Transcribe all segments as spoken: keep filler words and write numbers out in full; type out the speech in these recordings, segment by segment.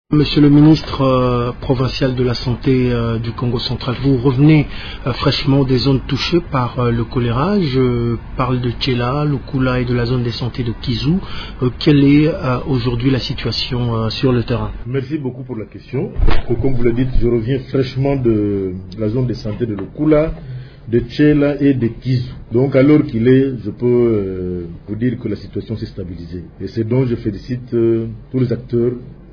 Monsieur le ministre euh, provincial de la Santé euh, du Congo central, vous revenez euh, fraîchement des zones touchées par euh, le choléra. Je parle de Tchela, Lukula et de la zone de santé de Kizu. Euh, quelle est euh, aujourd'hui la situation euh, sur le terrain? Merci beaucoup pour la question. Comme vous le dites, je reviens fraîchement de la zone de santé de Lukula, de Tchela et de Kizu. Donc à l'heure qu'il est, je peux euh, vous dire que la situation s'est stabilisée. Et c'est donc je félicite euh, tous les acteurs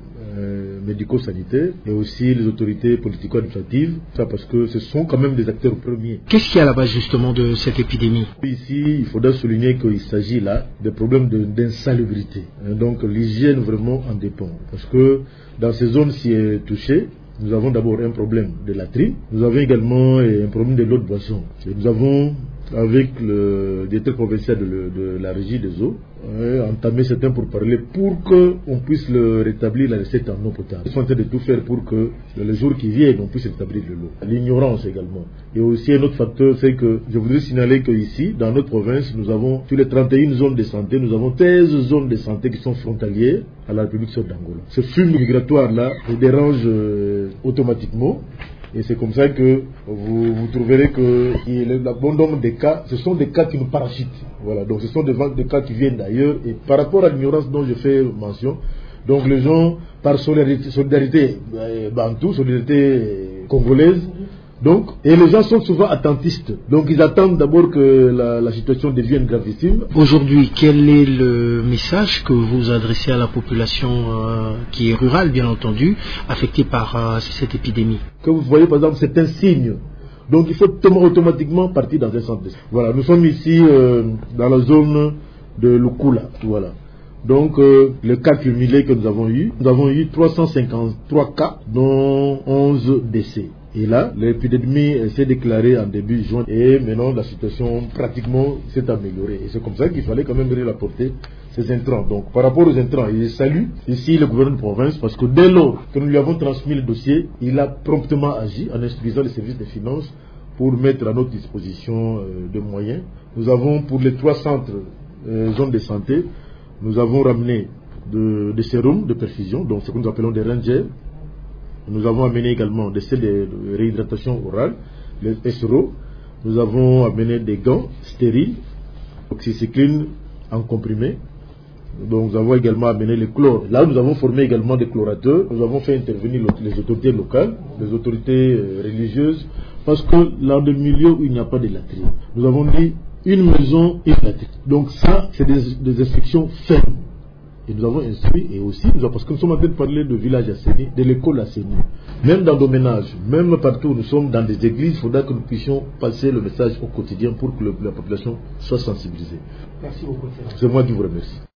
Euh, médico-sanitaires et aussi les autorités politico-administratives, ça parce que ce sont quand même des acteurs premiers. Qu'est-ce qui est à la base justement de cette épidémie? Ici, il faudra souligner qu'il s'agit là de problèmes d'insalubrité. Donc l'hygiène vraiment en dépend. Parce que dans ces zones si touchées, nous avons d'abord un problème de latrine, nous avons également un problème de l'eau de boisson. Et nous avons, avec le directeur provincial de, le, de la régie des eaux, euh, entamé certains pour parler pour qu'on puisse le rétablir la recette en eau potable. Ils sont en train de tout faire pour que les jours qui viennent, on puisse rétablir de l'eau. L'ignorance également. Et aussi un autre facteur, c'est que je voudrais signaler qu'ici, dans notre province, nous avons, sur les trente et une zones de santé, nous avons seize zones de santé qui sont frontalières à la République sud d'Angola. Ce flux migratoire-là les dérange euh, automatiquement. Et c'est comme ça que vous, vous trouverez que le bon nombre de cas, ce sont des cas qui nous parachutent. Voilà, donc ce sont des, des cas qui viennent d'ailleurs. Et par rapport à l'ignorance dont je fais mention, donc les gens, par solidarité, solidarité euh, bantou, solidarité congolaise, donc, et les gens sont souvent attentistes. Donc ils attendent d'abord que la, la situation devienne gravissime. Aujourd'hui, quel est le message que vous adressez à la population euh, qui est rurale, bien entendu, affectée par euh, cette épidémie? Que vous voyez par exemple, c'est un signe. Donc il faut automatiquement partir dans un centre de santé. Voilà, nous sommes ici euh, dans la zone de Lukula. Voilà. Donc euh, le cas cumulé que nous avons eu, nous avons eu trois cent cinquante-trois cas, dont onze décès. Et là, l'épidémie s'est déclarée en début juin et maintenant la situation pratiquement s'est améliorée. Et c'est comme ça qu'il fallait quand même rapporter ces intrants. Donc par rapport aux intrants, je salue ici le gouvernement de province parce que dès lors que nous lui avons transmis le dossier, il a promptement agi en instruisant les services des finances pour mettre à notre disposition euh, de moyens. Nous avons pour les trois centres euh, zones de santé, nous avons ramené de, des sérums de perfusion, donc ce que nous appelons des rangers. Nous avons amené également des sels de réhydratation orale, les S R O. Nous avons amené des gants stériles, oxycycline en comprimé. Donc nous avons également amené les chlores. Là, nous avons formé également des chlorateurs. Nous avons fait intervenir les autorités locales, les autorités religieuses, parce que dans des milieux où il n'y a pas de latrine, nous avons dit une maison, une latrine. Donc ça, c'est des, des instructions fermes. Et nous avons instruit, et aussi, nous avons, parce que nous sommes en train de parler de village assainis, de l'école assainie. Même dans nos ménages, même partout où nous sommes dans des églises, il faudra que nous puissions passer le message au quotidien pour que le, la population soit sensibilisée. Merci beaucoup. C'est moi qui vous remercie.